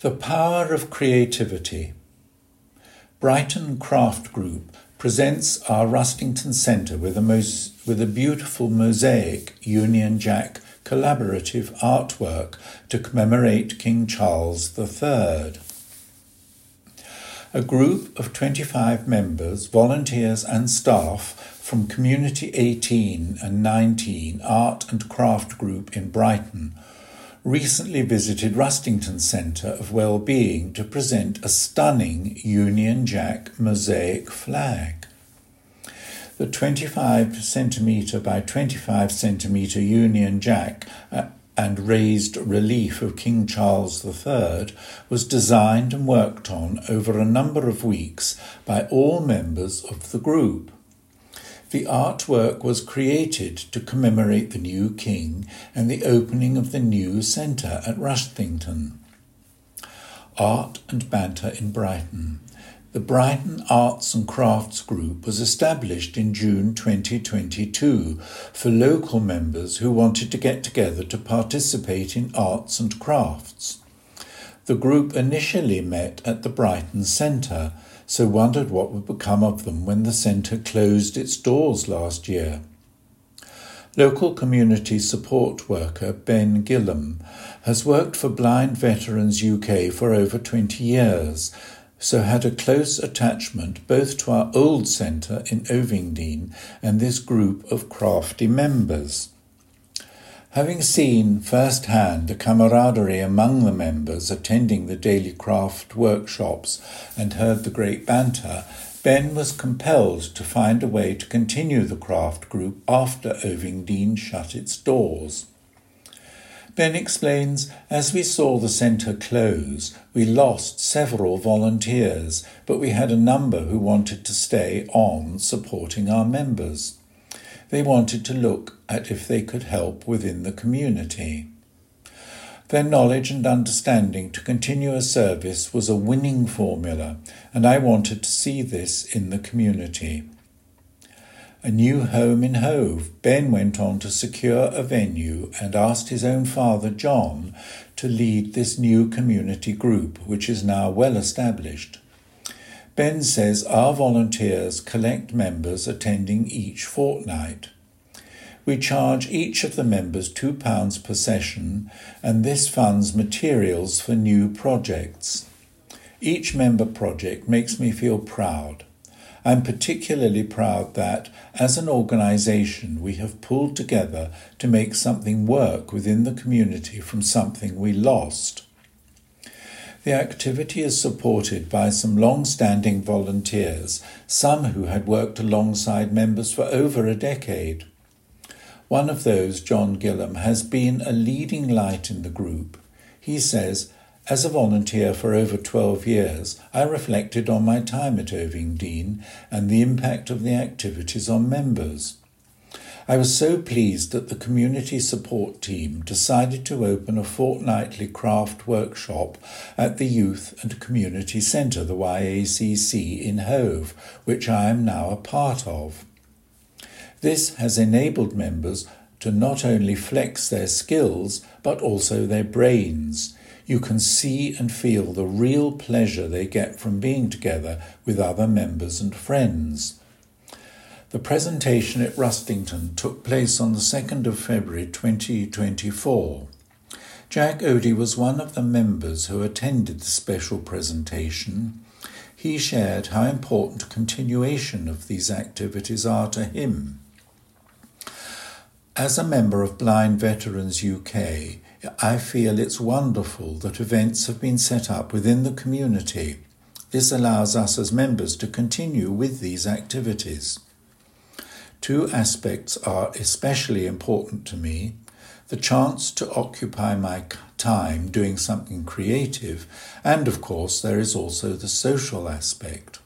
The power of creativity. Brighton Craft Group presents our Rustington Centre with a beautiful mosaic Union Jack collaborative artwork to commemorate King Charles III. A group of 25 members, volunteers and staff from Community 18 and 19 Art and Craft Group in Brighton recently visited Rustington Centre of Wellbeing to present a stunning Union Jack mosaic flag. The 25 centimetre by 25 centimetre Union Jack and raised relief of King Charles III was designed and worked on over a number of weeks by all members of the group. The artwork was created to commemorate the new king and the opening of the new centre at Rustington. Art and banter in Brighton. The Brighton Arts and Crafts Group was established in June 2022 for local members who wanted to get together to participate in arts and crafts. The group initially met at the Brighton Centre, so wondered what would become of them when the centre closed its doors last year. Local community support worker Ben Gillam has worked for Blind Veterans UK for over 20 years, so had a close attachment both to our old centre in Ovingdean and this group of crafty members. Having seen firsthand the camaraderie among the members attending the daily craft workshops and heard the great banter, Ben was compelled to find a way to continue the craft group after Ovingdean shut its doors. Ben explains, as we saw the centre close, we lost several volunteers, but we had a number who wanted to stay on supporting our members. They wanted to look at if they could help within the community. Their knowledge and understanding to continue a service was a winning formula, and I wanted to see this in the community. A new home in Hove, Ben went on to secure a venue and asked his own father, John, to lead this new community group, which is now well established. Ben says our volunteers collect members attending each fortnight. We charge each of the members £2 per session, and this funds materials for new projects. Each member project makes me feel proud. I'm particularly proud that, as an organisation, we have pulled together to make something work within the community from something we lost. The activity is supported by some long-standing volunteers, some who had worked alongside members for over a decade. One of those, John Gillam, has been a leading light in the group. He says, as a volunteer for over 12 years, I reflected on my time at Ovingdean and the impact of the activities on members. I was so pleased that the community support team decided to open a fortnightly craft workshop at the Youth and Community Centre, the YACC in Hove, which I am now a part of. This has enabled members to not only flex their skills, but also their brains. You can see and feel the real pleasure they get from being together with other members and friends. The presentation at Rustington took place on the 2nd of February 2024. Jack Odie was one of the members who attended the special presentation. He shared how important continuation of these activities are to him. As a member of Blind Veterans UK, I feel it's wonderful that events have been set up within the community. This allows us as members to continue with these activities. Two aspects are especially important to me: the chance to occupy my time doing something creative, and of course there is also the social aspect.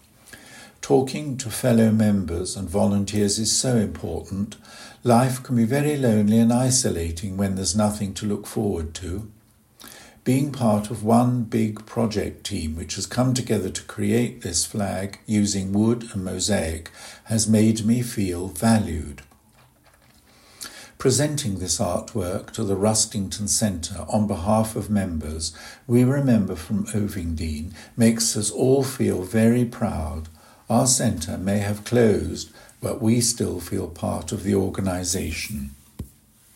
Talking to fellow members and volunteers is so important. Life can be very lonely and isolating when there's nothing to look forward to. Being part of one big project team which has come together to create this flag using wood and mosaic has made me feel valued. presenting this artwork to the Rustington Centre on behalf of members we remember from Ovingdean makes us all feel very proud. Our centre may have closed, but we still feel part of the organisation.